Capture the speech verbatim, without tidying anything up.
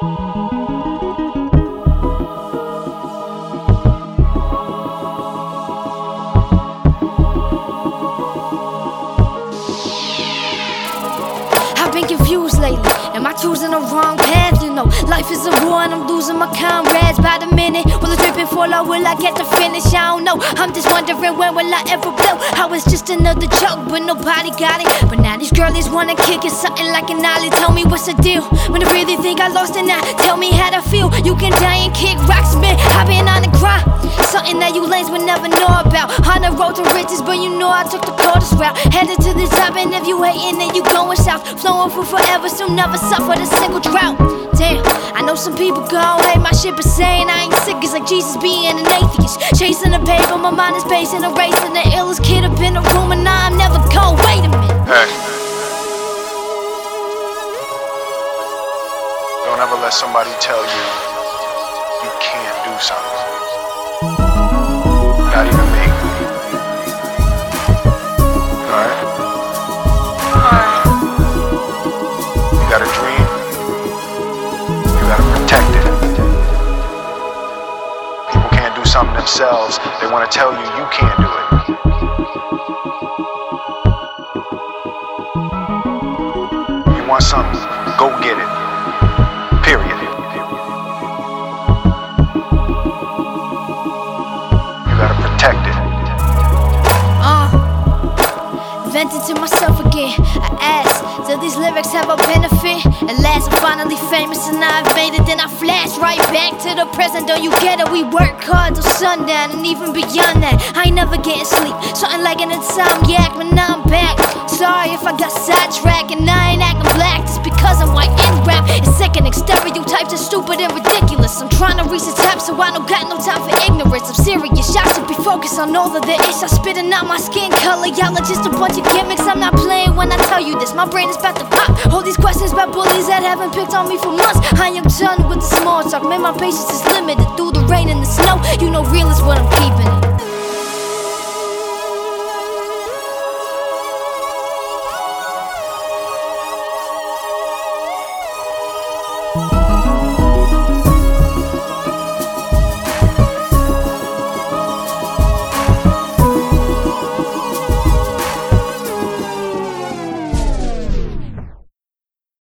I've been confused lately. Am I choosing the wrong path? You know, life is a war and I'm losing my comrades by the minute. Will the dripping fall or will I get to finish? I don't know. I'm just wondering when will I ever blow? I was just another joke, but nobody got it. But now these girlies wanna kick it, something like an ollie. Tell me what's the deal? When I really think I lost it now, tell me how to feel. You can die and kick rocks, man. I've been on the grind. Something that you lanes would never know about. On the road to riches, but you know I took the coldest route. Headed to the top, and if you hating, then you going south. Flowing for forever, so never suffered a single drought. Damn, I know some people gon' hate my shit, but saying I ain't sick is like Jesus being an atheist. Chasing the paper, my mind is pacing, erasing the illest kid up in the room, and now I'm never gone. Wait a minute. Hey. Don't ever let somebody tell you you can't do something. Not even me. Alright? Alright. You got a dream. You gotta protect it. People can't do something themselves. They wanna tell you you can't do it. You want something, go get it. Period. You gotta protect it. Uh, venting to myself again. I ask, do these lyrics have a benefit? At last I'm finally famous and I've made it. Then I flash right back to the present. Don't you get it? We work hard till sundown and even beyond that. I ain't never getting sleep. Something like an insomniac, but now I'm back. Sorry if I got sidetracked and I ain't acting black just because I'm white in rap. It's sickening, stereotypes are stupid and ridiculous. I'm trying to reach the top, so I don't got no time for ignorance. I'm serious, y'all should be focused on all of the ish. I'm spitting out my skin color, y'all are just a bunch of gimmicks. I'm not playing when I tell you this, my brain is about to pop. All these questions about bullies that haven't picked on me for months. I am done with the small talk, man, my patience is limited. Through the rain and the snow, you know real is what I'm keeping it.